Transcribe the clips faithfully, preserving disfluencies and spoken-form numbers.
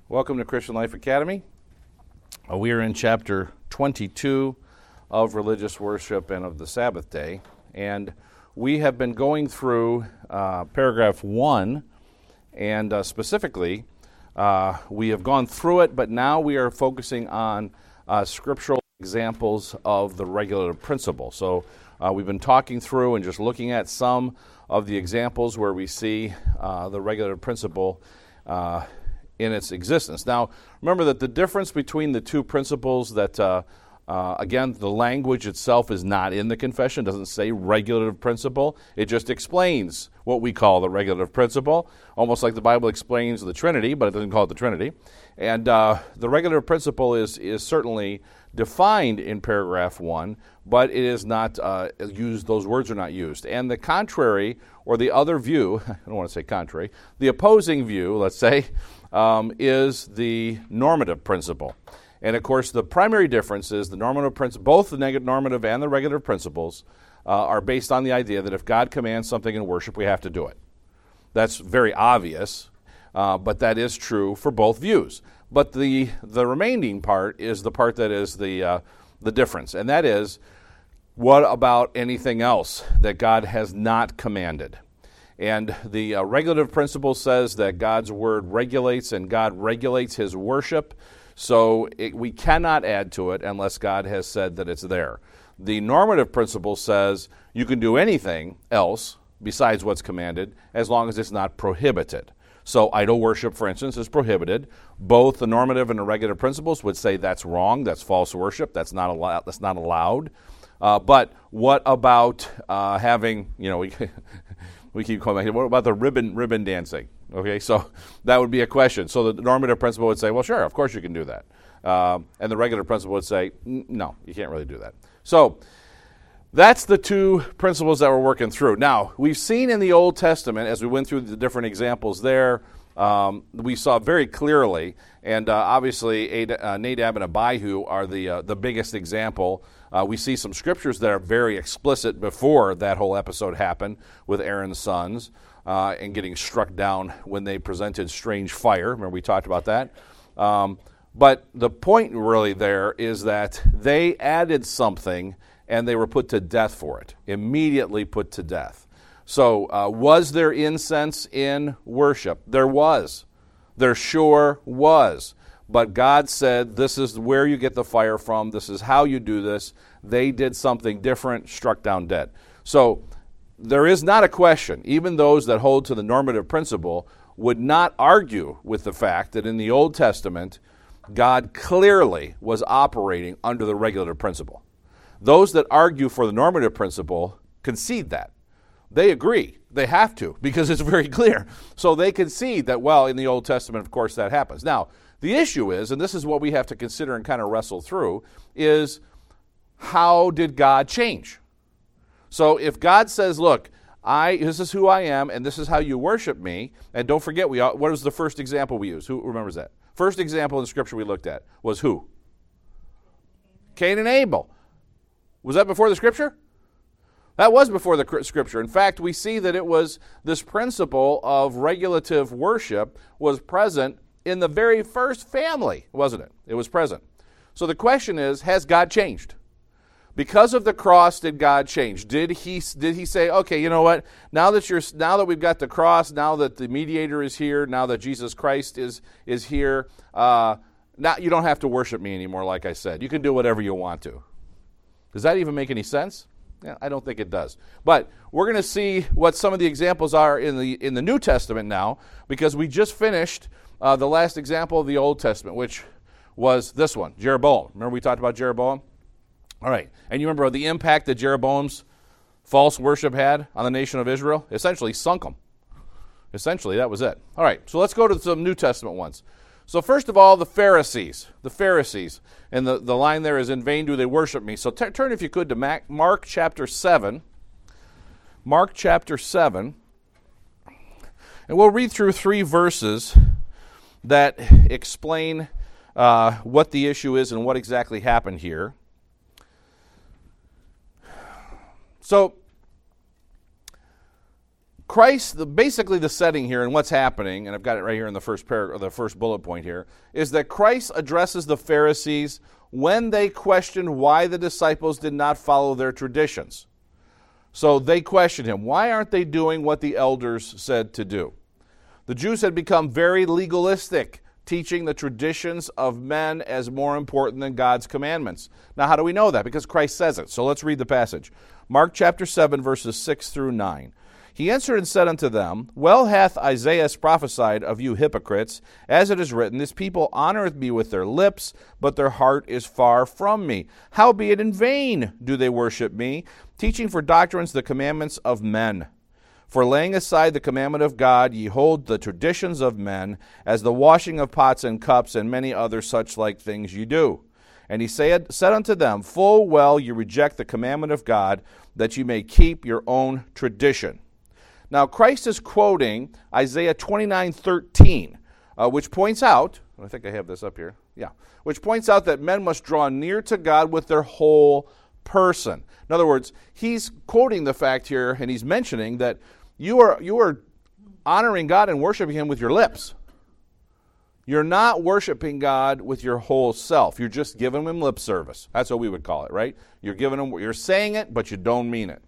Welcome to Christian Life Academy. Uh, we are in chapter twenty-two of religious worship and of the Sabbath day, and we have been going through uh, paragraph one, and uh, specifically, uh, we have gone through it, but now we are focusing on uh, scriptural examples of the regulative principle. So uh, we've been talking through and just looking at some of the examples where we see uh, the regulative principle uh, in its existence. Now, remember that the difference between the two principles that, uh, uh, again, the language itself is not in the confession, doesn't say regulative principle. It just explains what we call the regulative principle, almost like the Bible explains the Trinity, but it doesn't call it the Trinity. And uh, the regulative principle is, is certainly defined in paragraph one, but it is not uh, used, those words are not used. And the contrary, or the other view, I don't want to say contrary, the opposing view, let's say, um, is the normative principle. And of course, the primary difference is the normative principle, both the negative normative and the regulative principles uh, are based on the idea that if God commands something in worship, we have to do it. That's very obvious, uh, but that is true for both views. But the the remaining part is the part that is the uh, the difference, and that is, what about anything else that God has not commanded? And the uh, regulative principle says that God's word regulates, and God regulates his worship, so it, we cannot add to it unless God has said that it's there. The normative principle says you can do anything else besides what's commanded as long as it's not prohibited. So idol worship, for instance, is prohibited. Both the normative and the regulative principles would say that's wrong, that's false worship, that's not allowed. That's not allowed. Uh, but what about uh, having, you know, we we keep calling back, what about the ribbon ribbon dancing? Okay, so that would be a question. So the normative principle would say, well, sure, of course you can do that. Um, and the regulative principle would say, no, you can't really do that. So that's the two principles that we're working through. Now, we've seen in the Old Testament, as we went through the different examples there, um, we saw very clearly, and uh, obviously Ad, uh, Nadab and Abihu are the uh, the biggest example. Uh, we see some scriptures that are very explicit before that whole episode happened with Aaron's sons uh, and getting struck down when they presented strange fire. Remember, we talked about that. Um, but the point really there is that they added something and they were put to death for it, immediately put to death. So uh, was there incense in worship? There was. There sure was. But God said, this is where you get the fire from. This is how you do this. They did something different, struck down dead. So there is not a question. Even those that hold to the normative principle would not argue with the fact that in the Old Testament, God clearly was operating under the regulative principle. Those that argue for the normative principle concede that. They agree. They have to, because it's very clear. So they concede that, well, in the Old Testament, of course, that happens. Now, the issue is, and this is what we have to consider and kind of wrestle through, is how did God change? So if God says, look, I this is who I am, and this is how you worship me, and don't forget, we what was the first example we used? Who remembers that? First example in Scripture we looked at was who? Cain and Abel. Was that before the Scripture? That was before the Scripture. In fact, we see that it was this principle of regulative worship was present in the very first family, wasn't it? It was present. So the question is, has God changed? Because of the cross, did God change? Did he did he say, okay, you know what? Now that you're now that we've got the cross, now that the mediator is here, now that Jesus Christ is is here, uh, now you don't have to worship me anymore, like I said. You can do whatever you want to. Does that even make any sense? Yeah, I don't think it does. But we're going to see what some of the examples are in the in the New Testament now, because we just finished uh, the last example of the Old Testament, which was this one, Jeroboam. Remember we talked about Jeroboam? All right. And you remember the impact that Jeroboam's false worship had on the nation of Israel? Essentially sunk them. Essentially, that was it. All right. So let's go to some New Testament ones. So first of all, the Pharisees. The Pharisees. And the, the line there is, in vain do they worship me. So t- turn, if you could, to Mac, Mark chapter seven. Mark chapter seven. And we'll read through three verses that explain uh, what the issue is and what exactly happened here. So Christ, the, basically the setting here and what's happening, and I've got it right here in the first paragraph, the first bullet point here, is that Christ addresses the Pharisees when they questioned why the disciples did not follow their traditions. So they questioned him. Why aren't they doing what the elders said to do? The Jews had become very legalistic, teaching the traditions of men as more important than God's commandments. Now, how do we know that? Because Christ says it. So let's read the passage. Mark chapter seven, verses six through nine. He answered and said unto them, Well hath Isaiah prophesied of you hypocrites, as it is written, This people honoreth me with their lips, but their heart is far from me. Howbeit in vain do they worship me, teaching for doctrines the commandments of men. For laying aside the commandment of God, ye hold the traditions of men, as the washing of pots and cups, and many other such like things ye do. And he said, said unto them, Full well ye reject the commandment of God, that ye may keep your own tradition. Now, Christ is quoting Isaiah twenty-nine thirteen, uh, which points out, I think I have this up here, yeah, which points out that men must draw near to God with their whole person. In other words, he's quoting the fact here, and he's mentioning that you are you are honoring God and worshiping him with your lips. You're not worshiping God with your whole self. You're just giving him lip service. That's what we would call it, right? You're giving him, you're saying it, but you don't mean it.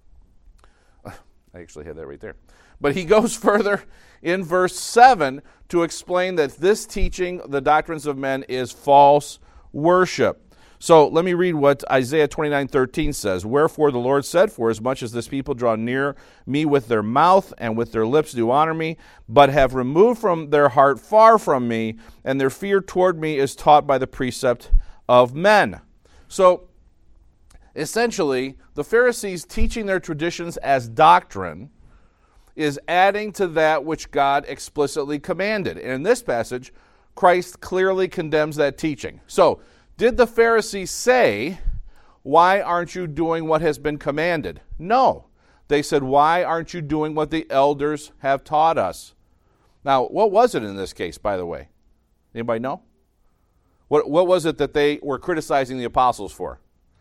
I actually had that right there. But he goes further in verse seven to explain that this teaching, the doctrines of men, is false worship. So let me read what Isaiah twenty-nine thirteen says. Wherefore the Lord said, For as much as this people draw near me with their mouth, and with their lips do honor me, but have removed from their heart far from me, and their fear toward me is taught by the precept of men. So essentially, the Pharisees teaching their traditions as doctrine is adding to that which God explicitly commanded. And in this passage, Christ clearly condemns that teaching. So, did the Pharisees say, Why aren't you doing what has been commanded? No. They said, Why aren't you doing what the elders have taught us? Now, what was it in this case, by the way? Anybody know? What, what was it that they were criticizing the apostles for?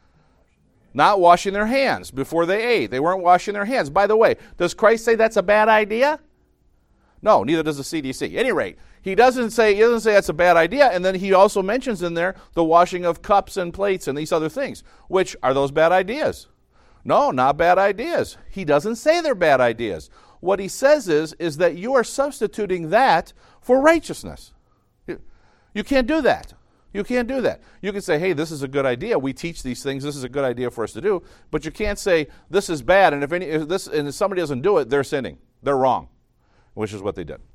Not washing their hands before they ate. They weren't washing their hands. By the way, does Christ say that's a bad idea? No, neither does the C D C. At any rate, he doesn't say he doesn't say that's a bad idea, and then he also mentions in there the washing of cups and plates and these other things. Which, are those bad ideas? No, not bad ideas. He doesn't say they're bad ideas. What he says is, is that you are substituting that for righteousness. You can't do that. You can't do that. You can say, hey, this is a good idea. We teach these things. This is a good idea for us to do. But you can't say, this is bad, and if, any, if, this, and if somebody doesn't do it, they're sinning. They're wrong, which is what they did.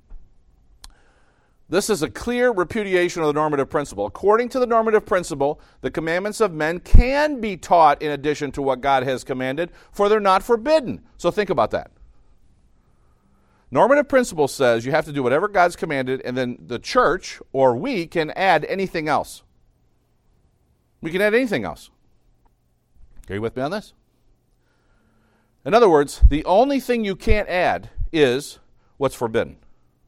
This is a clear repudiation of the normative principle. According to the normative principle, the commandments of men can be taught in addition to what God has commanded, for they're not forbidden. So think about that. Normative principle says you have to do whatever God's commanded, and then the church, or we, can add anything else. We can add anything else. Are you with me on this? In other words, the only thing you can't add is what's forbidden.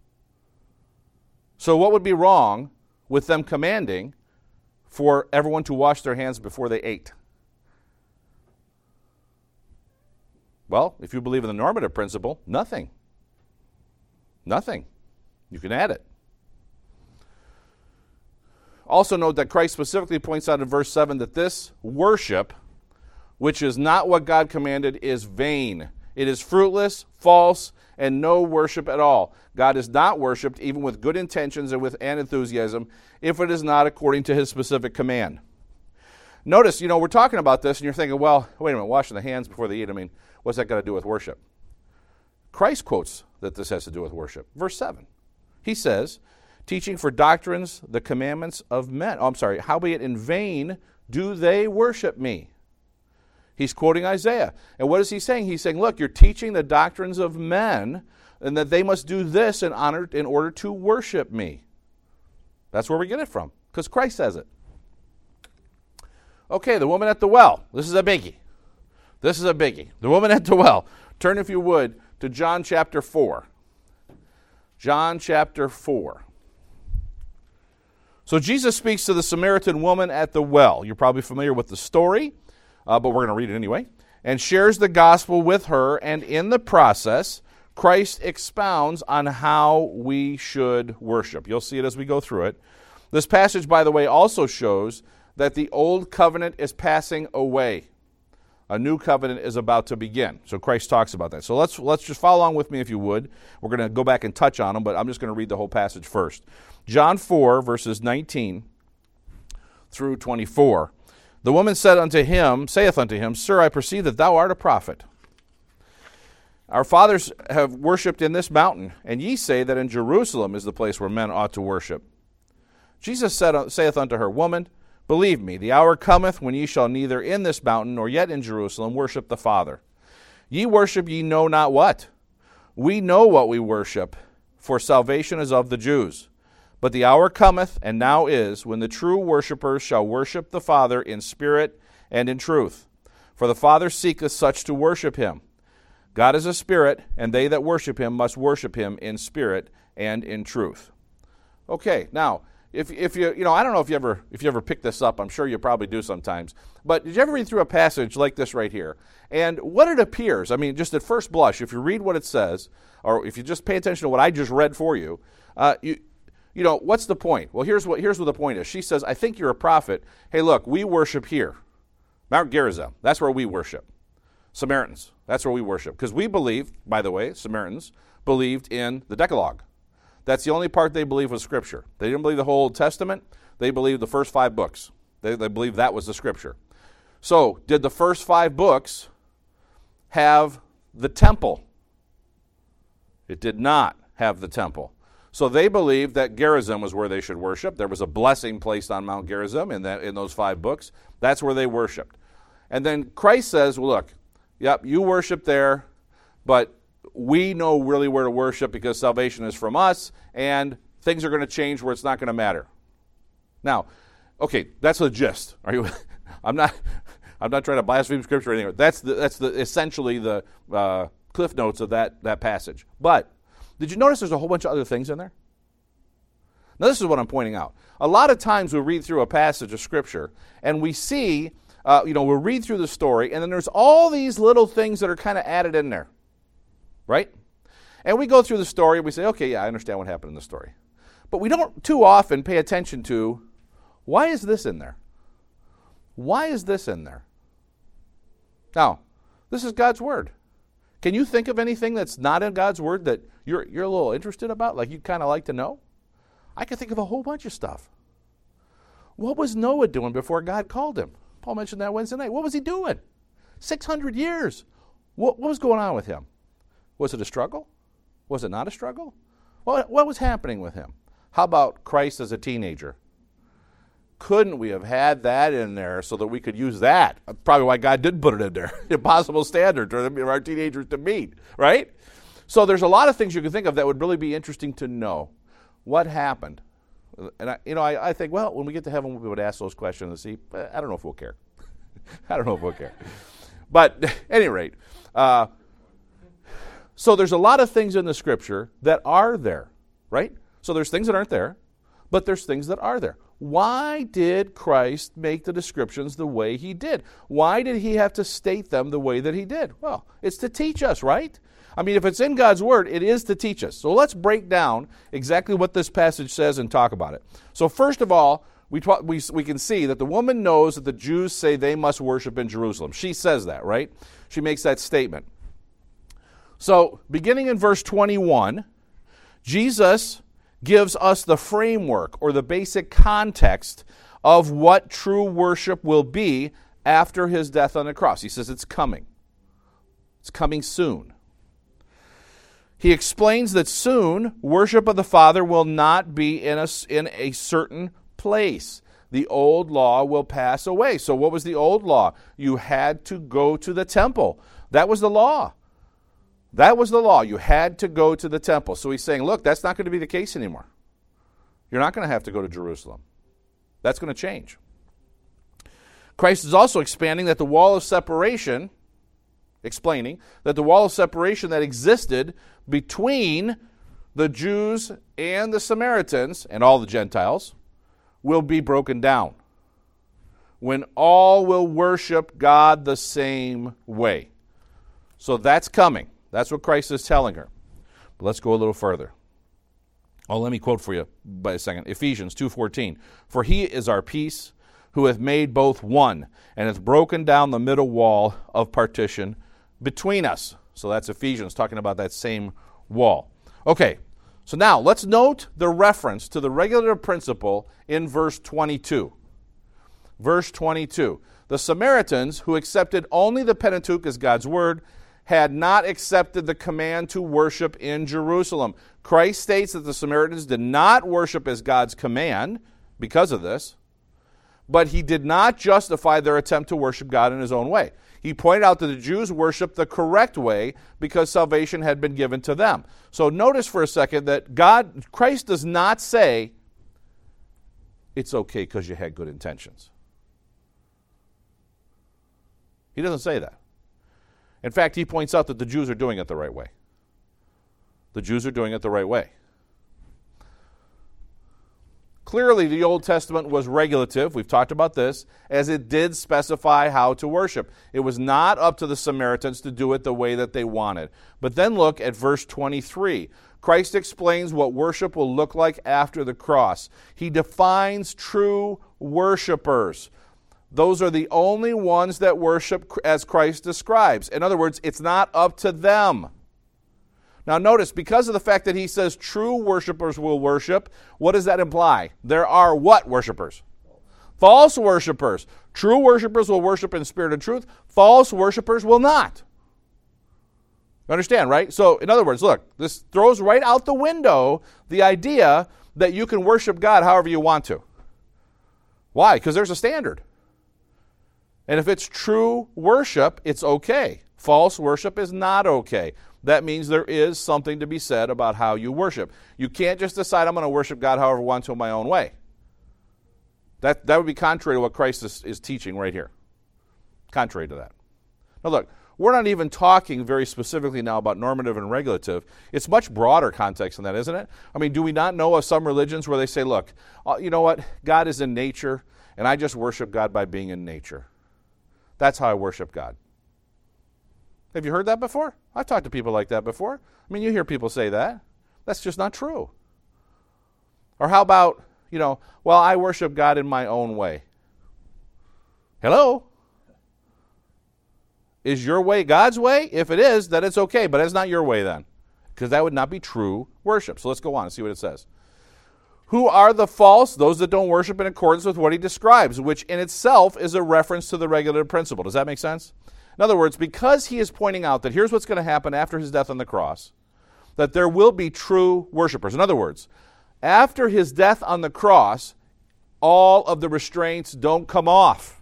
So what would be wrong with them commanding for everyone to wash their hands before they ate? Well, if you believe in the normative principle, nothing. Nothing. You can add it. Also note that Christ specifically points out in verse seven that this worship, which is not what God commanded, is vain. It is fruitless, false, and no worship at all. God is not worshipped even with good intentions and with an enthusiasm if it is not according to his specific command. Notice, you know, we're talking about this and you're thinking, well, wait a minute, washing the hands before they eat, I mean, what's that got to do with worship? Christ quotes that this has to do with worship. Verse seven. He says, teaching for doctrines the commandments of men. Oh, I'm sorry. Howbeit in vain do they worship me. He's quoting Isaiah. And what is he saying? He's saying, look, you're teaching the doctrines of men, and that they must do this in honor in order to worship me. That's where we get it from, because Christ says it. Okay, the woman at the well. This is a biggie. This is a biggie. The woman at the well. Turn, if you would, to John chapter four. John chapter four. So Jesus speaks to the Samaritan woman at the well. You're probably familiar with the story, uh, but we're going to read it anyway. And shares the gospel with her, and in the process, Christ expounds on how we should worship. You'll see it as we go through it. This passage, by the way, also shows that the old covenant is passing away. A new covenant is about to begin. So Christ talks about that. So let's let's just follow along with me if you would. We're going to go back and touch on them, but I'm just going to read the whole passage first. John four, verses nineteen through twenty-four. The woman said unto him, saith unto him, Sir, I perceive that thou art a prophet. Our fathers have worshipped in this mountain, and ye say that in Jerusalem is the place where men ought to worship. Jesus said, saith unto her, Woman, believe me, the hour cometh when ye shall neither in this mountain nor yet in Jerusalem worship the Father. Ye worship ye know not what. We know what we worship, for salvation is of the Jews. But the hour cometh, and now is, when the true worshipers shall worship the Father in spirit and in truth. For the Father seeketh such to worship him. God is a spirit, and they that worship him must worship him in spirit and in truth. Okay, now, if if you, you know, I don't know if you ever if you ever pick this up, I'm sure you probably do sometimes, but did you ever read through a passage like this right here? And what it appears, I mean, just at first blush, if you read what it says, or if you just pay attention to what I just read for you, uh, you, you know, what's the point? Well, here's what here's what the point is. She says, I think you're a prophet. Hey, look, we worship here. Mount Gerizim, that's where we worship. Samaritans, that's where we worship. Because we believe, by the way, Samaritans believed in the Decalogue. That's the only part they believed was Scripture. They didn't believe the whole Old Testament. They believed the first five books. They, they believed that was the Scripture. So, did the first five books have the temple? It did not have the temple. So they believed that Gerizim was where they should worship. There was a blessing placed on Mount Gerizim in that in those five books. That's where they worshiped. And then Christ says, well, look, yep, you worship there, but we know really where to worship because salvation is from us, and things are going to change where it's not going to matter. Now, okay, that's the gist. Are you? I'm not. I'm not trying to blaspheme Scripture or anything. That's the, that's the essentially the uh, cliff notes of that that passage. But did you notice there's a whole bunch of other things in there? Now, this is what I'm pointing out. A lot of times we read through a passage of Scripture and we see, uh, you know, we'll read through the story, and then there's all these little things that are kind of added in there. Right? And we go through the story and we say, okay, yeah, I understand what happened in the story. But we don't too often pay attention to, why is this in there? Why is this in there? Now, this is God's Word. Can you think of anything that's not in God's Word that you're, you're a little interested about, like you'd kind of like to know? I can think of a whole bunch of stuff. What was Noah doing before God called him? Paul mentioned that Wednesday night. What was he doing? six hundred years. What, what was going on with him? Was it a struggle? Was it not a struggle? What, what was happening with him? How about Christ as a teenager? Couldn't we have had that in there so that we could use that? Probably why God did put it in there. Impossible standard for our teenagers to meet, right? So there's a lot of things you can think of that would really be interesting to know. What happened? And I, you know, I, I think, well, when we get to heaven, we'll be able to ask those questions and see. But I don't know if we'll care. I don't know if we'll care. But at any rate, uh, so there's a lot of things in the Scripture that are there, right? So there's things that aren't there, but there's things that are there. Why did Christ make the descriptions the way he did? Why did he have to state them the way that he did? Well, it's to teach us, right? I mean, if it's in God's Word, it is to teach us. So let's break down exactly what this passage says and talk about it. So first of all, we, we, we can see that the woman knows that the Jews say they must worship in Jerusalem. She says that, right? She makes that statement. So, beginning in verse twenty-one, Jesus gives us the framework or the basic context of what true worship will be after his death on the cross. He says it's coming. It's coming soon. He explains that soon worship of the Father will not be in a, in a certain place. The old law will pass away. So what was the old law? You had to go to the temple. That was the law. That was the law. You had to go to the temple. So he's saying, look, that's not going to be the case anymore. You're not going to have to go to Jerusalem. That's going to change. Christ is also expanding that the wall of separation, explaining that the wall of separation that existed between the Jews and the Samaritans and all the Gentiles will be broken down when all will worship God the same way. So that's coming. That's what Christ is telling her. But let's go a little further. Oh, let me quote for you by a second. Ephesians two fourteen. For he is our peace, who hath made both one, and hath broken down the middle wall of partition between us. So that's Ephesians talking about that same wall. Okay, so now let's note the reference to the regulative principle in verse twenty-two. Verse twenty-two. The Samaritans, who accepted only the Pentateuch as God's word, had not accepted the command to worship in Jerusalem. Christ states that the Samaritans did not worship as God's command because of this, but he did not justify their attempt to worship God in his own way. He pointed out that the Jews worshiped the correct way because salvation had been given to them. So notice for a second that God, Christ does not say, it's okay because you had good intentions. He doesn't say that. In fact, he points out that the Jews are doing it the right way. The Jews are doing it the right way. Clearly, the Old Testament was regulative, we've talked about this, as it did specify how to worship. It was not up to the Samaritans to do it the way that they wanted. But then look at verse twenty-three. Christ explains what worship will look like after the cross. He defines true worshipers. Those are the only ones that worship as Christ describes. In other words, it's not up to them. Now notice, because of the fact that he says true worshipers will worship, what does that imply? There are what worshipers? False worshipers. True worshipers will worship in spirit and truth. False worshipers will not. You understand, right? So, in other words, look, this throws right out the window the idea that you can worship God however you want to. Why? Because there's a standard. And if it's true worship, it's okay. False worship is not okay. That means there is something to be said about how you worship. You can't just decide I'm going to worship God however I want to in my own way. That, that would be contrary to what Christ is, is teaching right here. Contrary to that. Now look, we're not even talking very specifically now about normative and regulative. It's much broader context than that, isn't it? I mean, do we not know of some religions where they say, look, uh, you know what? God is in nature, and I just worship God by being in nature. That's how I worship God. Have you heard that before? I've talked to people like that before. I mean, you hear people say that. That's just not true. Or how about, you know, well, I worship God in my own way. Hello? Is your way God's way? If it is, then it's okay, but it's not your way then, because that would not be true worship. So let's go on and see what it says. Who are the false? Those that don't worship in accordance with what he describes, which in itself is a reference to the regulative principle. Does that make sense? In other words, because he is pointing out that here's what's going to happen after his death on the cross, that there will be true worshipers. In other words, after his death on the cross, all of the restraints don't come off.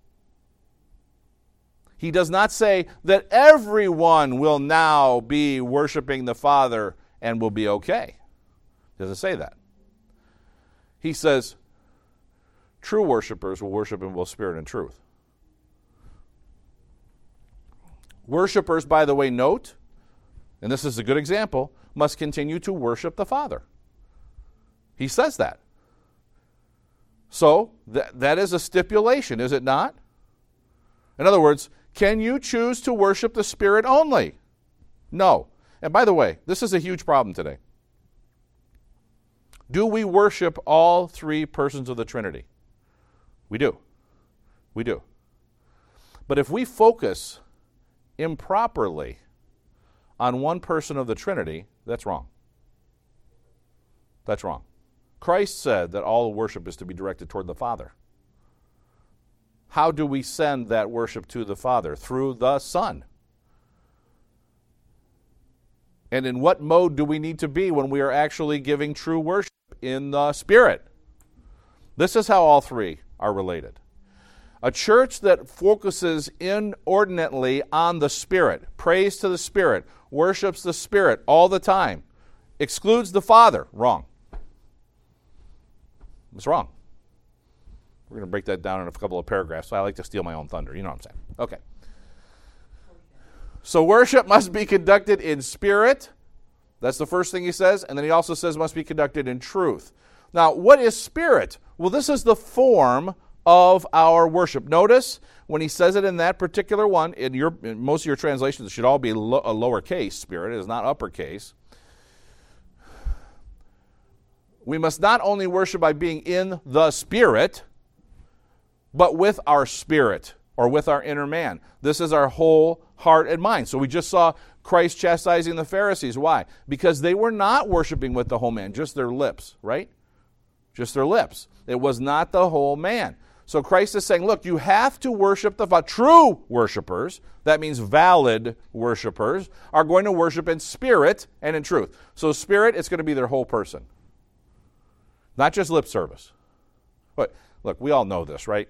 He does not say that everyone will now be worshiping the Father and will be okay. He doesn't say that. He says, true worshipers will worship in both spirit and truth. Worshippers, by the way, note, and this is a good example, must continue to worship the Father. He says that. So, th- that is a stipulation, is it not? In other words, can you choose to worship the Spirit only? No. And by the way, this is a huge problem today. Do we worship all three persons of the Trinity? We do. We do. But if we focus improperly on one person of the Trinity, that's wrong. That's wrong. Christ said that all worship is to be directed toward the Father. How do we send that worship to the Father? Through the Son. And in what mode do we need to be when we are actually giving true worship? In the Spirit. This is how all three are related. A church that focuses inordinately on the Spirit, prays to the Spirit, worships the Spirit all the time, excludes the Father. Wrong. It's wrong. We're going to break that down in a couple of paragraphs. So I like to steal my own thunder. You know what I'm saying? Okay. So worship must be conducted in spirit. That's the first thing he says. And then he also says must be conducted in truth. Now, what is spirit? Well, this is the form of our worship. Notice when he says it in that particular one, in your in most of your translations, it should all be lo- a lowercase spirit. It is not uppercase. We must not only worship by being in the Spirit, but with our spirit, or with our inner man. This is our whole heart and mind. So we just saw Christ chastising the Pharisees. Why? Because they were not worshiping with the whole man, just their lips, right? Just their lips. It was not the whole man. So Christ is saying, look, you have to worship the Father. True worshipers, that means valid worshipers, are going to worship in spirit and in truth. So spirit, it's going to be their whole person. Not just lip service. But look, we all know this, right?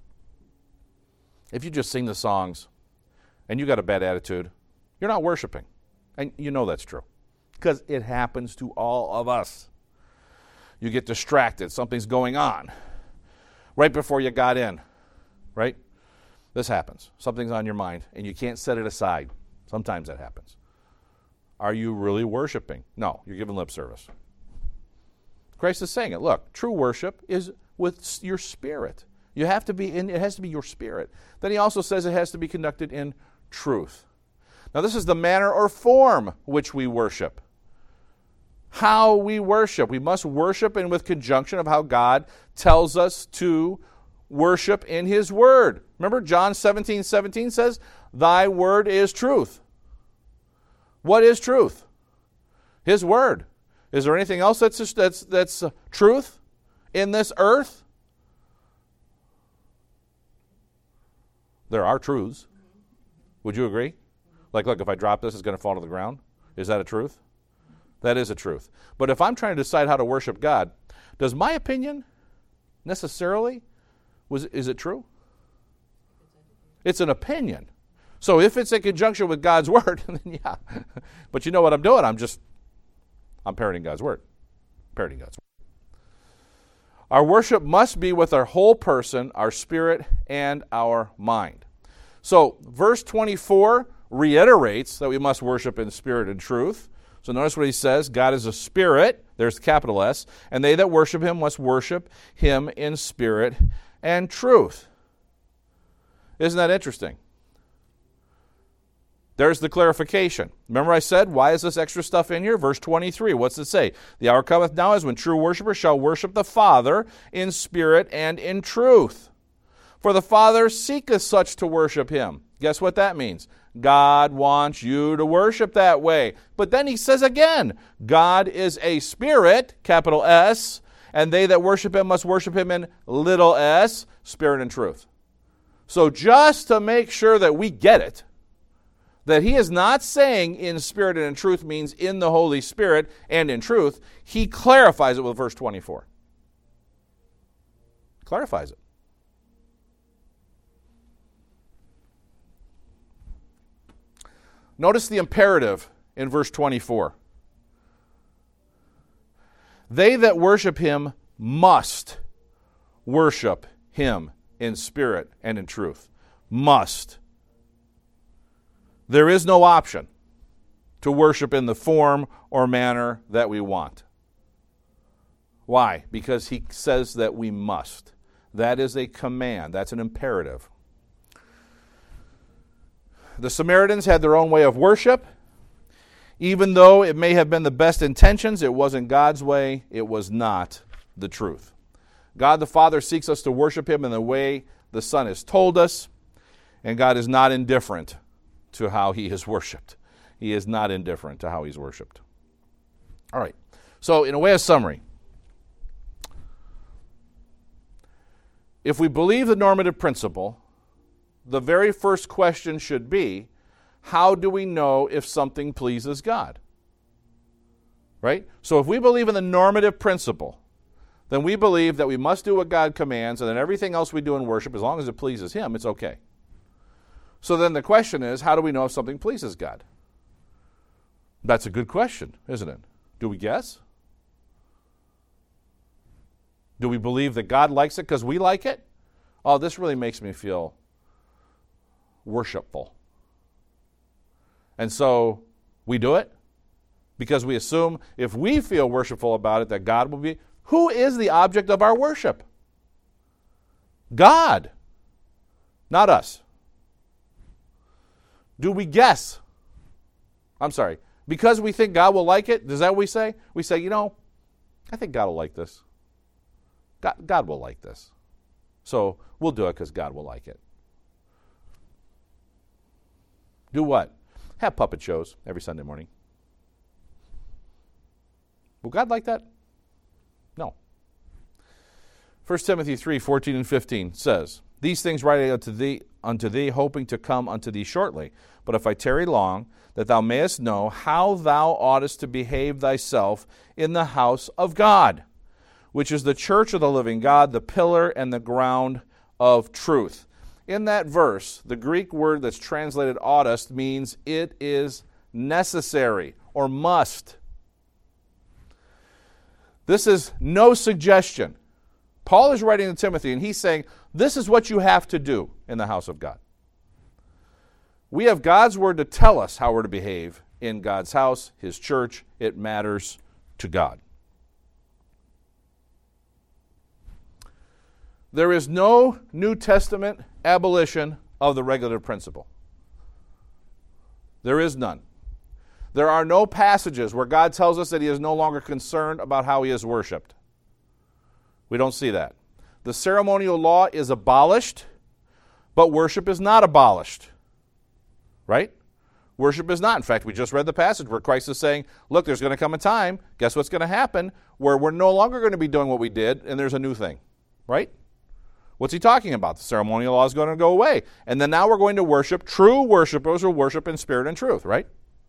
If you just sing the songs and you got a bad attitude, you're not worshiping. And you know that's true. Because it happens to all of us. You get distracted. Something's going on. Right before you got in, right? This happens. Something's on your mind, and you can't set it aside. Sometimes that happens. Are you really worshiping? No, you're giving lip service. Christ is saying it. Look, true worship is with your spirit. You have to be in, it has to be your spirit. Then he also says it has to be conducted in truth. Now this is the manner or form which we worship. How we worship. We must worship in with conjunction of how God tells us to worship in his word. Remember John seventeen seventeen says, thy word is truth. What is truth? His word. Is there anything else that's that's that's uh, truth in this earth? There are truths. Would you agree? Like, look, if I drop this, it's going to fall to the ground. Is that a truth? That is a truth. But if I'm trying to decide how to worship God, does my opinion necessarily, was is it true? It's an opinion. So if it's in conjunction with God's word, then yeah. But you know what I'm doing? I'm just, I'm parroting God's word. Parroting God's word. Our worship must be with our whole person, our spirit, and our mind. So verse twenty-four reiterates that we must worship in spirit and truth. So notice what he says, God is a spirit, there's the capital S, and they that worship him must worship him in spirit and truth. Isn't that interesting? There's the clarification. Remember I said, why is this extra stuff in here? Verse twenty-three, what's it say? The hour cometh now is when true worshipers shall worship the Father in spirit and in truth. For the Father seeketh such to worship him. Guess what that means? God wants you to worship that way. But then he says again, God is a spirit, capital S, and they that worship him must worship him in little s, spirit and truth. So just to make sure that we get it, that he is not saying in spirit and in truth means in the Holy Spirit and in truth, he clarifies it with verse twenty-four. Clarifies it. Notice the imperative in verse twenty-four. They that worship him must worship him in spirit and in truth. Must. There is no option to worship in the form or manner that we want. Why? Because he says that we must. That is a command. That's an imperative. The Samaritans had their own way of worship. Even though it may have been the best intentions, it wasn't God's way. It was not the truth. God the Father seeks us to worship him in the way the Son has told us, and God is not indifferent to how he is worshipped. He is not indifferent to how he's worshipped. All right. So, in a way of summary, if we believe the normative principle, the very first question should be, how do we know if something pleases God? Right? So if we believe in the normative principle, then we believe that we must do what God commands, and then everything else we do in worship, as long as it pleases him, it's okay. So then the question is, how do we know if something pleases God? That's a good question, isn't it? Do we guess? Do we believe that God likes it because we like it? Oh, this really makes me feel worshipful. And so we do it because we assume if we feel worshipful about it, that God will be. Who is the object of our worship? God, not us. Do we guess? I'm sorry. Because we think God will like it, is that what we say? We say, you know, I think God will like this. God, God will like this. So we'll do it because God will like it. Do what? Have puppet shows every Sunday morning. Will God like that? No. First Timothy three, fourteen and fifteen says, These things write I unto thee, unto thee, hoping to come unto thee shortly. But if I tarry long, that thou mayest know how thou oughtest to behave thyself in the house of God, which is the church of the living God, the pillar and the ground of truth. In that verse, the Greek word that's translated oughtest means it is necessary or must. This is no suggestion. Paul is writing to Timothy, and he's saying, this is what you have to do in the house of God. We have God's word to tell us how we're to behave in God's house, his church. It matters to God. There is no New Testament abolition of the regulative principle. There is none. There are no passages where God tells us that he is no longer concerned about how he is worshipped. We don't see that. The ceremonial law is abolished, but worship is not abolished. Right? Worship is not. In fact, we just read the passage where Christ is saying, look, there's going to come a time, guess what's going to happen, where we're no longer going to be doing what we did, and there's a new thing. Right? What's he talking about? The ceremonial law is going to go away. And then now we're going to worship. True worshipers will worship in spirit and truth, right?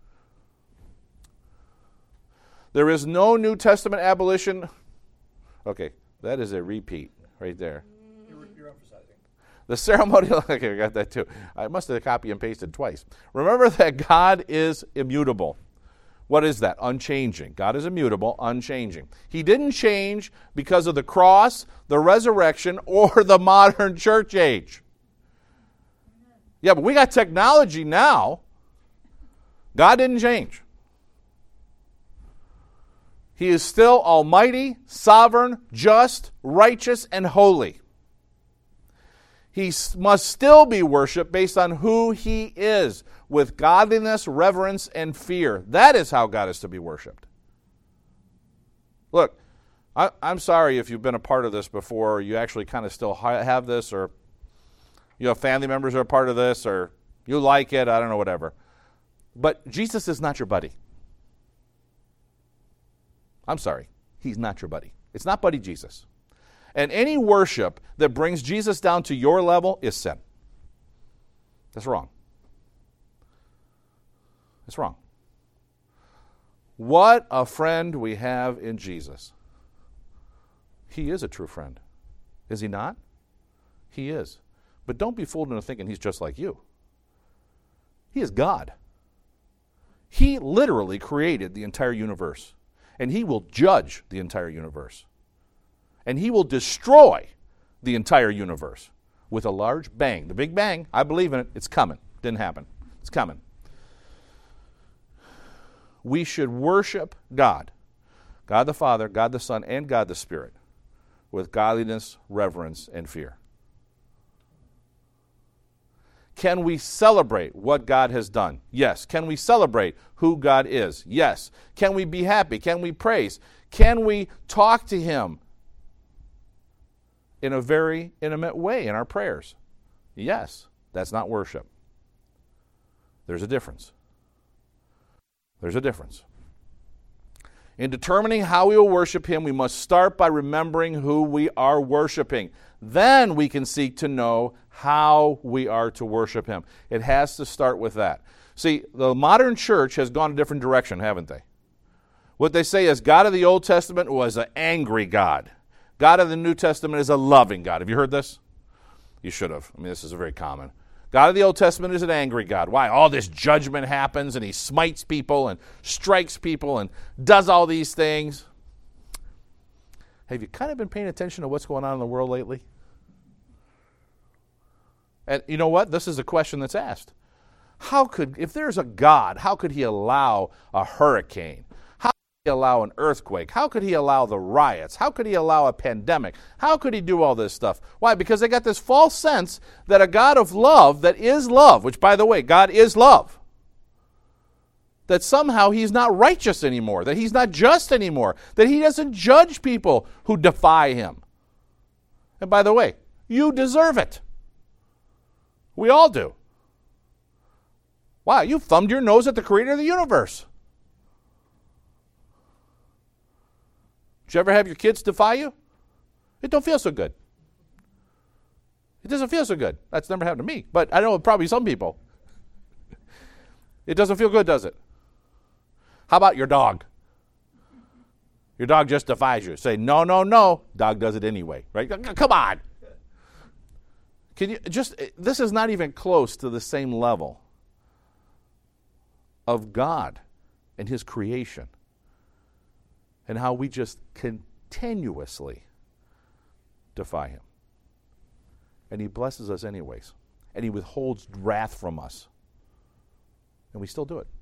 There is no New Testament abolition. Okay, that is a repeat right there. You're, you're emphasizing. The ceremonial, okay, I got that too. I must have copied and pasted twice. Remember that God is immutable. What is that? Unchanging. God is immutable, unchanging. He didn't change because of the cross, the resurrection, or the modern church age. Yeah, but we got technology now. God didn't change. He is still almighty, sovereign, just, righteous, and holy. He must still be worshiped based on who he is, with godliness, reverence, and fear. That is how God is to be worshiped. Look, I, I'm sorry if you've been a part of this before, or you actually kind of still ha- have this, or you have family members who are part of this, or you like it, I don't know, whatever. But Jesus is not your buddy. I'm sorry, he's not your buddy. It's not buddy Jesus. And any worship that brings Jesus down to your level is sin. That's wrong. That's wrong. What a friend we have in Jesus. He is a true friend. Is he not? He is. But don't be fooled into thinking he's just like you. He is God. He literally created the entire universe. And he will judge the entire universe. And he will destroy the entire universe with a large bang. The Big Bang, I believe in it. It's coming. Didn't happen. It's coming. We should worship God, God the Father, God the Son, and God the Spirit, with godliness, reverence, and fear. Can we celebrate what God has done? Yes. Can we celebrate who God is? Yes. Can we be happy? Can we praise? Can we talk to him in a very intimate way in our prayers? Yes. That's not worship. There's a difference. There's a difference. In determining how we will worship him, we must start by remembering who we are worshiping. Then we can seek to know how we are to worship him. It has to start with that. See, the modern church has gone a different direction, haven't they? What they say is God of the Old Testament was an angry God. God of the New Testament is a loving God. Have you heard this? You should have. I mean, this is very common. God of the Old Testament is an angry God. Why? All this judgment happens, and he smites people and strikes people and does all these things. Have you kind of been paying attention to what's going on in the world lately? And you know what? This is a question that's asked. How could, if there's a God, how could he allow a hurricane? How could he allow an earthquake? How could he allow the riots? How could he allow a pandemic? How could he do all this stuff? Why? Because they got this false sense that a God of love, that is love, which, by the way, God is love. that somehow he's not righteous anymore, that he's not just anymore, that he doesn't judge people who defy him. And by the way, you deserve it. We all do. Wow, you thumbed your nose at the creator of the universe. Did you ever have your kids defy you? It don't feel so good. It doesn't feel so good. That's never happened to me, but I know probably some people. It doesn't feel good, does it? How about your dog? Your dog just defies you. Say, no, no, no. Dog does it anyway, right? Come on. Can you just, this is not even close to the same level of God and his creation and how we just continuously defy him. And he blesses us anyways. And he withholds wrath from us. And we still do it.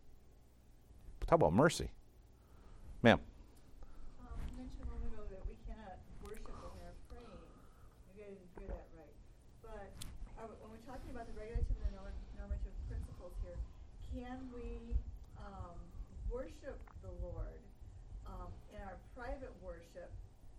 Talk about mercy. Ma'am. Um, you mentioned a moment ago that we cannot worship when we are praying. Maybe I didn't hear that right. But are, when we're talking about the regulative and the normative principles here, can we um, worship the Lord um, in our private worship?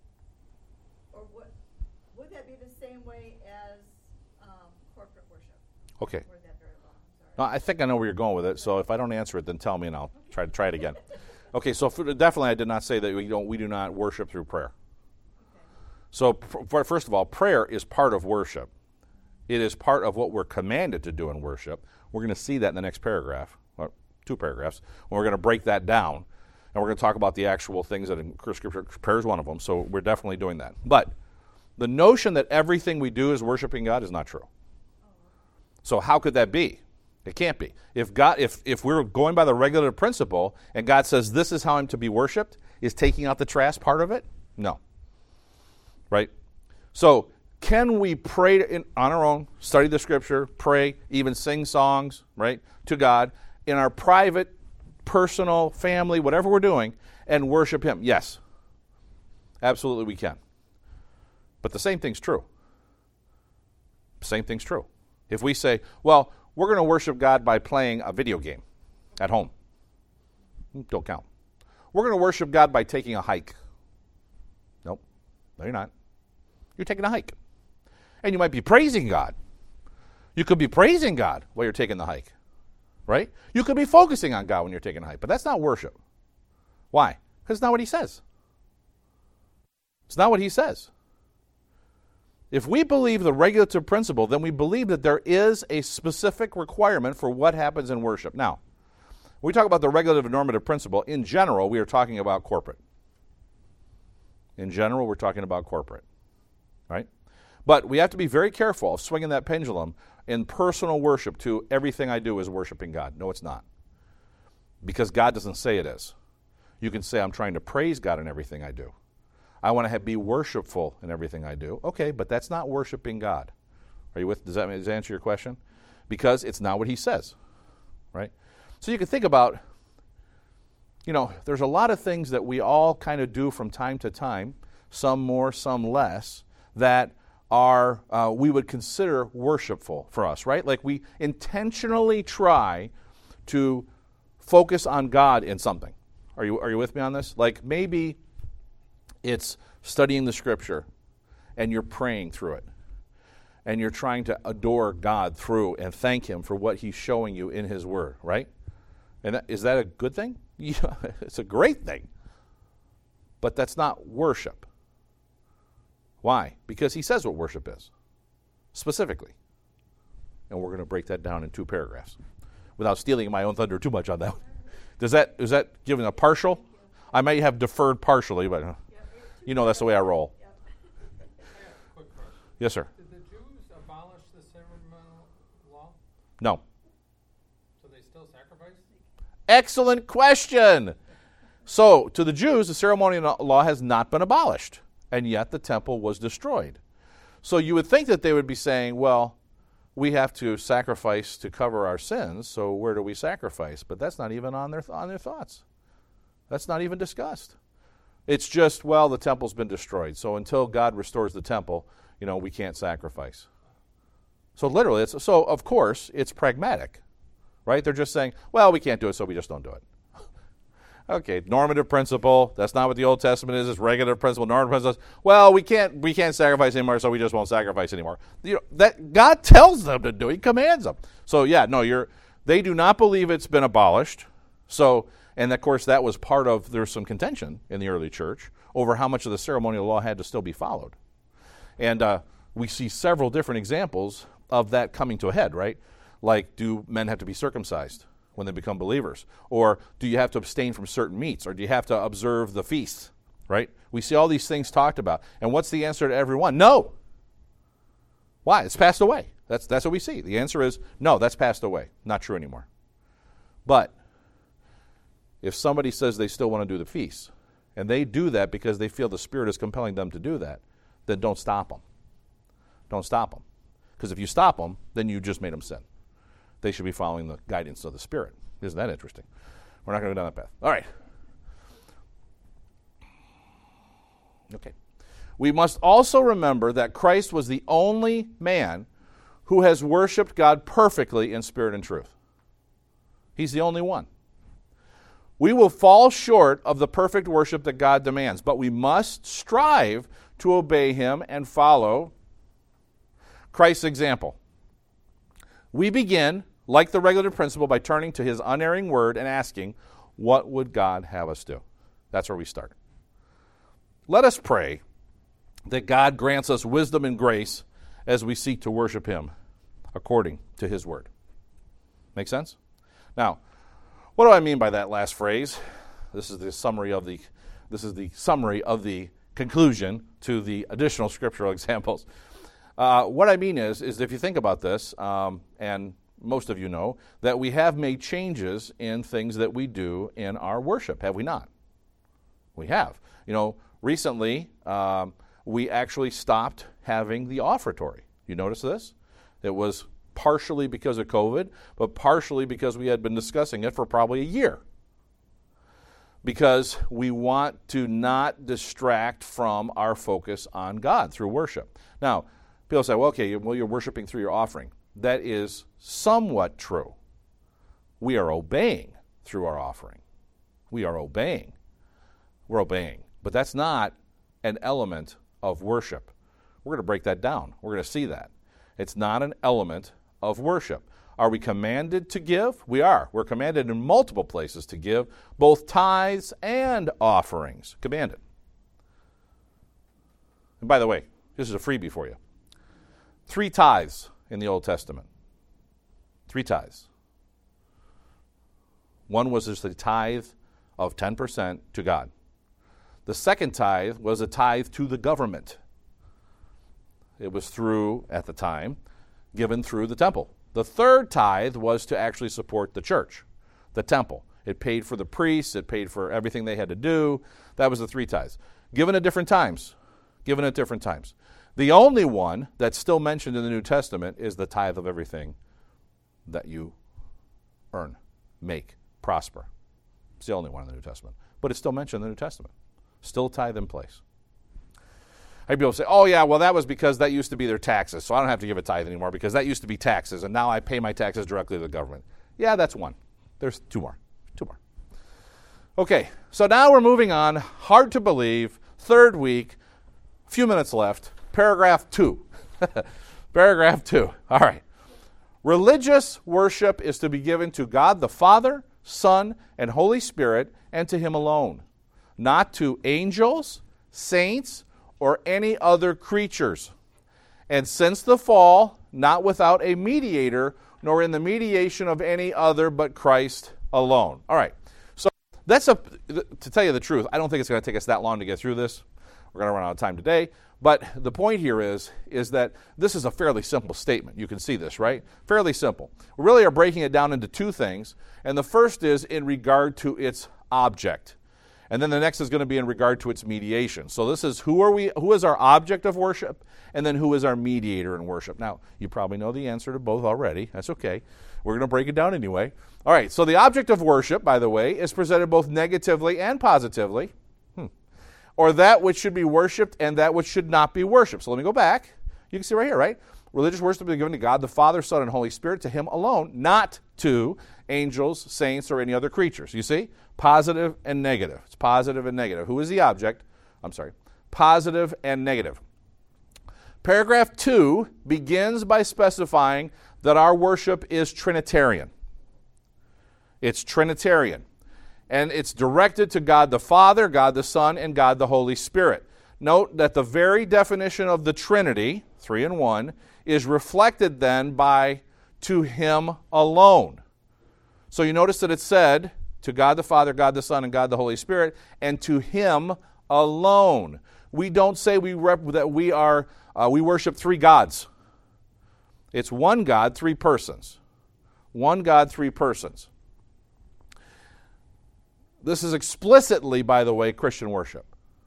Or what, would that be the same way as um, corporate worship? Okay. Or is that very wrong? Sorry. No, I think I know where you're going with it, so if I don't answer it, then tell me and I'll try to try it again. Okay, so for, definitely I did not say that we don't we do not worship through prayer. Okay. So pr- first of all, prayer is part of worship. It is part of what we're commanded to do in worship. We're going to see that in the next paragraph, or two paragraphs, when we're going to break that down. And we're going to talk about the actual things that in Scripture, prayer is one of them, so we're definitely doing that. But the notion that everything we do is worshiping God is not true. So how could that be? It can't be. If God, if, if we're going by the regulative principle and God says this is how I'm to be worshipped, is taking out the trash part of it? No. Right? So can we pray in, on our own, study the Scripture, pray, even sing songs, right, to God in our private, personal, family, whatever we're doing, and worship him? Yes. Absolutely we can. But the same thing's true. Same thing's true. If we say, well, we're going to worship God by playing a video game at home. Don't count. We're going to worship God by taking a hike. Nope. No, you're not. You're taking a hike. And you might be praising God. You could be praising God while you're taking the hike. Right? You could be focusing on God when you're taking a hike. But that's not worship. Why? Because it's not what he says. It's not what he says. If we believe the regulative principle, then we believe that there is a specific requirement for what happens in worship. Now, when we talk about the regulative and normative principle, in general, we are talking about corporate. In general, we're talking about corporate. Right? But we have to be very careful of swinging that pendulum in personal worship to everything I do is worshiping God. No, it's not. Because God doesn't say it is. You can say, I'm trying to praise God in everything I do. I want to have, be worshipful in everything I do. Okay, but that's not worshiping God. Are you with? Does that, does that answer your question? Because it's not what he says, right? So you can think about, you know, there's a lot of things that we all kind of do from time to time, some more, some less, that are uh, we would consider worshipful for us, right? Like we intentionally try to focus on God in something. Are you are you with me on this? Like maybe it's studying the Scripture, and you're praying through it, and you're trying to adore God through and thank him for what he's showing you in his word, right? And that, is that a good thing? Yeah, it's a great thing. But that's not worship. Why? Because he says what worship is, specifically. And we're going to break that down in two paragraphs without stealing my own thunder too much on that. Does that, is that giving a partial? I might have deferred partially, but uh, you know that's the way I roll. Yes, sir. Did the Jews abolish the ceremonial law? No. So they still sacrifice? Excellent question. So, to the Jews, the ceremonial law has not been abolished, and yet the temple was destroyed. So you would think that they would be saying, well, we have to sacrifice to cover our sins, so where do we sacrifice? But that's not even on their on their thoughts. That's not even discussed. It's just, well, the temple's been destroyed, so until God restores the temple, you know, we can't sacrifice. So literally, it's, so of course, it's pragmatic, right? They're just saying, well, we can't do it, so we just don't do it. Okay, normative principle. That's not what the Old Testament is. It's regulative principle. Normative principle. Well, we can't we can't sacrifice anymore, so we just won't sacrifice anymore. You know, that God tells them to do. He commands them. So yeah, no, you're. They do not believe it's been abolished. So, and of course, that was part of. There's some contention in the early church over how much of the ceremonial law had to still be followed, and uh, we see several different examples of that coming to a head. Right, like do men have to be circumcised when they become believers? Or do you have to abstain from certain meats? Or do you have to observe the feasts? Right? We see all these things talked about. And what's the answer to everyone? No. Why? It's passed away. That's, that's what we see. The answer is, no, that's passed away. Not true anymore. But if somebody says they still want to do the feasts, and they do that because they feel the Spirit is compelling them to do that, then don't stop them. Don't stop them. Because if you stop them, then you just made them sin. They should be following the guidance of the Spirit. Isn't that interesting? We're not going to go down that path. All right. Okay. We must also remember that Christ was the only man who has worshiped God perfectly in spirit and truth. He's the only one. We will fall short of the perfect worship that God demands, but we must strive to obey Him and follow Christ's example. We begin, like the regulative principle, by turning to His unerring word and asking, what would God have us do? That's where we start. Let us pray that God grants us wisdom and grace as we seek to worship Him according to His word. Make sense? Now, what do I mean by that last phrase? This is the summary of the this is the summary of the conclusion to the additional scriptural examples. Uh, what I mean is, is if you think about this, um, and most of you know, that we have made changes in things that we do in our worship, have we not? We have. You know, recently, um, we actually stopped having the offertory. You notice this? It was partially because of COVID, but partially because we had been discussing it for probably a year. Because we want to not distract from our focus on God through worship. Now, people say, well, okay, well, you're worshiping through your offering. That is somewhat true. We are obeying through our offering. We are obeying. We're obeying. But that's not an element of worship. We're going to break that down. We're going to see that. It's not an element of worship. Are we commanded to give? We are. We're commanded in multiple places to give, both tithes and offerings. Commanded. And by the way, this is a freebie for you. Three tithes in the Old Testament. Three tithes. One was just the tithe of ten percent to God. The second tithe was a tithe to the government. It was through, at the time, given through the temple. The third tithe was to actually support the church, the temple. It paid for the priests. It paid for everything they had to do. That was the three tithes. Given at different times. Given at different times. The only one that's still mentioned in the New Testament is the tithe of everything that you earn, make, prosper. It's the only one in the New Testament. But it's still mentioned in the New Testament. Still tithe in place. I people say, oh yeah, well that was because that used to be their taxes, so I don't have to give a tithe anymore because that used to be taxes, and now I pay my taxes directly to the government. Yeah, that's one. There's two more. Two more. Okay, so now we're moving on. Hard to believe. Third week. Few minutes left. Paragraph two. Paragraph two. All right. Religious worship is to be given to God the Father, Son, and Holy Spirit, and to Him alone, not to angels, saints, or any other creatures. And since the fall, not without a mediator, nor in the mediation of any other but Christ alone. All right. So that's a, to tell you the truth, I don't think it's going to take us that long to get through this. We're going to run out of time today. But the point here is, is that this is a fairly simple statement. You can see this, right? Fairly simple. We really are breaking it down into two things. And the first is in regard to its object. And then the next is going to be in regard to its mediation. So this is who are we? Who is our object of worship? And then who is our mediator in worship? Now, you probably know the answer to both already. That's okay. We're going to break it down anyway. All right, so the object of worship, by the way, is presented both negatively and positively. Hmm. Or that which should be worshipped and that which should not be worshipped. So let me go back. You can see right here, right? Religious worship is given to God, the Father, Son, and Holy Spirit, to him alone, not to angels, saints, or any other creatures. You see? Positive and negative. It's positive and negative. Who is the object? I'm sorry. Positive and negative. Paragraph two begins by specifying that our worship is Trinitarian. It's Trinitarian. And it's directed to God the Father, God the Son, and God the Holy Spirit. Note that the very definition of the Trinity, three in one, is reflected then by to him alone. So you notice that it said to God the Father, God the Son, and God the Holy Spirit, and to him alone. We don't say we rep- that we are uh, we worship three gods. It's one God, three persons. One God, three persons. This is explicitly, by the way, Christian worship.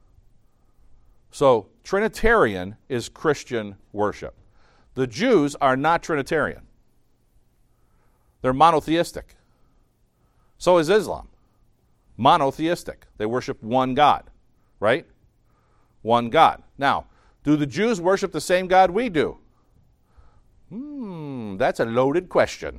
So Trinitarian is Christian worship. The Jews are not Trinitarian. They're monotheistic. So is Islam. Monotheistic. They worship one God, right? One God. Now, do the Jews worship the same God we do? Hmm, that's a loaded question.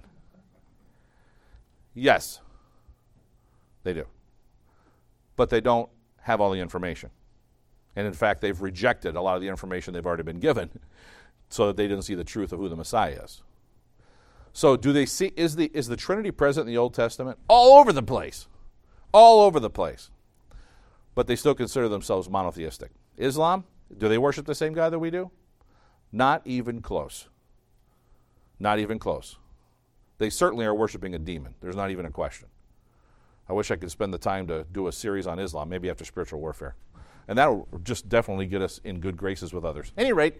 Yes, they do. But they don't have all the information. And in fact, they've rejected a lot of the information they've already been given so that they didn't see the truth of who the Messiah is. So do they see, is the, is the Trinity present in the Old Testament? All over the place. All over the place. But they still consider themselves monotheistic. Islam, do they worship the same God that we do? Not even close. Not even close. They certainly are worshiping a demon. There's not even a question. I wish I could spend the time to do a series on Islam, maybe after spiritual warfare. And that will just definitely get us in good graces with others. At any rate,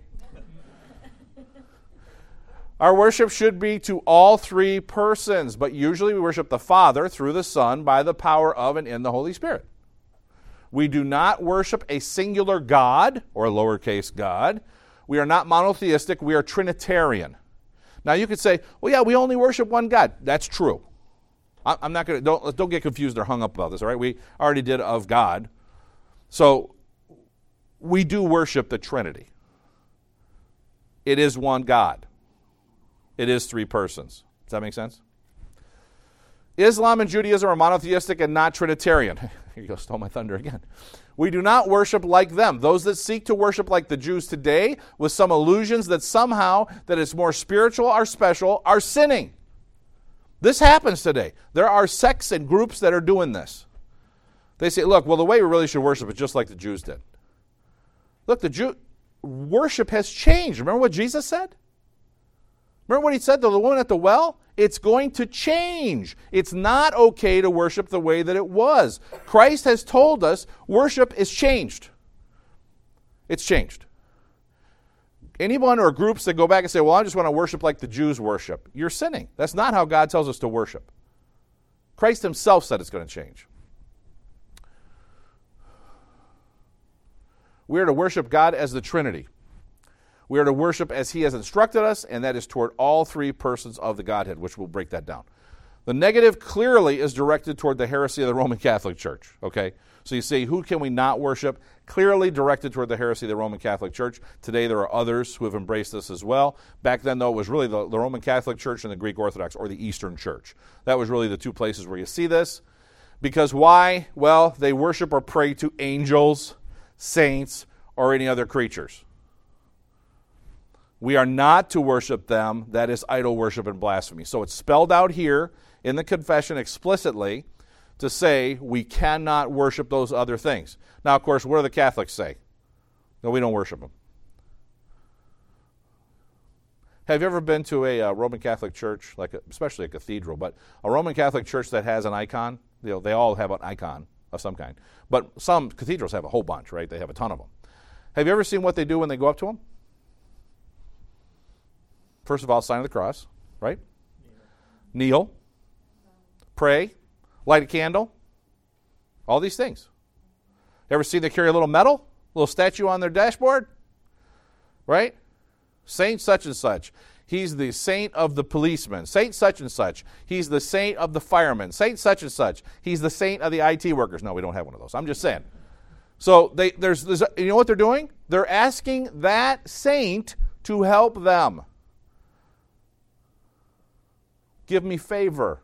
our worship should be to all three persons, but usually we worship the Father through the Son by the power of and in the Holy Spirit. We do not worship a singular God or a lowercase God. We are not monotheistic. We are Trinitarian. Now you could say, well, yeah, we only worship one God. That's true. I'm not going to, don't, don't get confused or hung up about this, all right? We already did of God. So we do worship the Trinity. It is one God. It is three persons. Does that make sense? Islam and Judaism are monotheistic and not Trinitarian. Here you go, stole my thunder again. We do not worship like them. Those that seek to worship like the Jews today, with some illusions that somehow that it's more spiritual or special, are sinning. This happens today. There are sects and groups that are doing this. They say, look, well, the way we really should worship is just like the Jews did. Look, the Jew worship has changed. Remember what Jesus said? Remember what he said to the woman at the well? It's going to change. It's not okay to worship the way that it was. Christ has told us worship is changed. It's changed. Anyone or groups that go back and say, well, I just want to worship like the Jews worship, you're sinning. That's not how God tells us to worship. Christ himself said it's going to change. We are to worship God as the Trinity. We are to worship as he has instructed us, and that is toward all three persons of the Godhead, which we'll break that down. The negative clearly is directed toward the heresy of the Roman Catholic Church, okay? So you see, who can we not worship? Clearly directed toward the heresy of the Roman Catholic Church. Today there are others who have embraced this as well. Back then, though, it was really the, the Roman Catholic Church and the Greek Orthodox, or the Eastern Church. That was really the two places where you see this. Because why? Well, they worship or pray to angels, saints, or any other creatures. We are not to worship them. That is idol worship and blasphemy. So it's spelled out here in the confession explicitly to say we cannot worship those other things. Now, of course, what do the Catholics say? No, we don't worship them. Have you ever been to a uh, Roman Catholic church, like a, especially a cathedral, but a Roman Catholic church that has an icon? You know, they all have an icon of some kind. But some cathedrals have a whole bunch, right? They have a ton of them. Have you ever seen what they do when they go up to them? First of all, sign of the cross, right? Kneel. Kneel. Pray. Light a candle. All these things. Ever see they carry a little medal? A little statue on their dashboard? Right? Saint such and such. He's the saint of the policeman. Saint such and such. He's the saint of the fireman. Saint such and such. He's the saint of the I T workers. No, we don't have one of those. I'm just saying. So they, there's, there's, you know what they're doing? They're asking that saint to help them. Give me favor.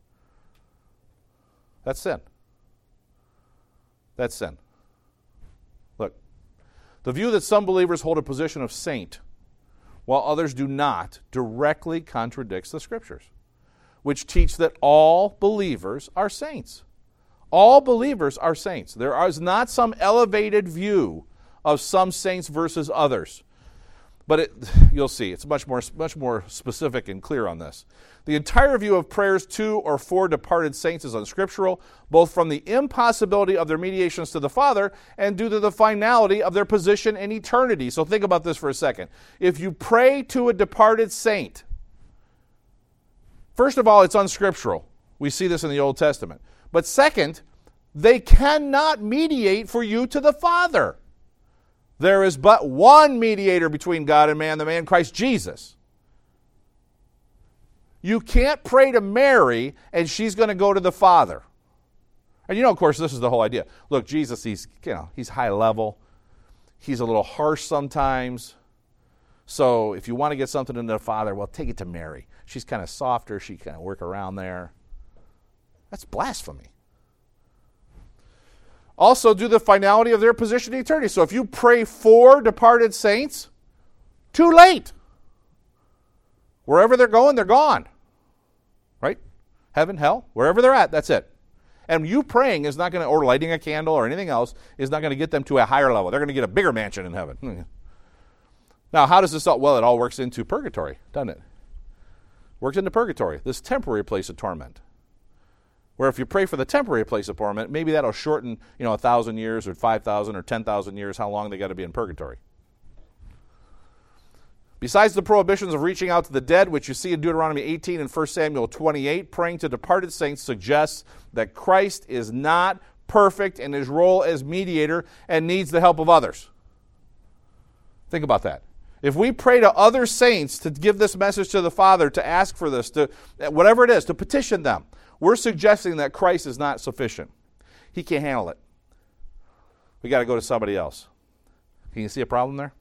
That's sin. That's sin. Look, the view that some believers hold a position of saint while others do not directly contradicts the Scriptures, which teach that all believers are saints. All believers are saints. There is not some elevated view of some saints versus others. But it, you'll see, it's much more, much more specific and clear on this. The entire view of prayers to or for departed saints is unscriptural, both from the impossibility of their mediations to the Father and due to the finality of their position in eternity. So think about this for a second. If you pray to a departed saint, first of all, it's unscriptural. We see this in the Old Testament. But second, they cannot mediate for you to the Father. There is but one mediator between God and man, the man Christ Jesus. You can't pray to Mary and she's going to go to the Father. And you know, of course, this is the whole idea. Look, Jesus, he's, you know, he's high level. He's a little harsh sometimes. So if you want to get something into the Father, well, take it to Mary. She's kind of softer. She kind of work around there. That's blasphemy. Also, due to the finality of their position in eternity. So if you pray for departed saints, too late. Wherever they're going, they're gone. Right? Heaven, hell, wherever they're at, that's it. And you praying is not going to, or lighting a candle or anything else, is not going to get them to a higher level. They're going to get a bigger mansion in heaven. Now, how does this all, well, it all works into purgatory, doesn't it? Works into purgatory, this temporary place of torment. Where if you pray for the temporary place of torment, maybe that'll shorten, you know, a thousand years or five thousand or ten thousand years, how long they got to be in purgatory. Besides the prohibitions of reaching out to the dead, which you see in Deuteronomy eighteen and First Samuel twenty-eight, praying to departed saints suggests that Christ is not perfect in his role as mediator and needs the help of others. Think about that. If we pray to other saints to give this message to the Father, to ask for this, to whatever it is, to petition them, we're suggesting that Christ is not sufficient. He can't handle it. We got to go to somebody else. Can you see a problem there?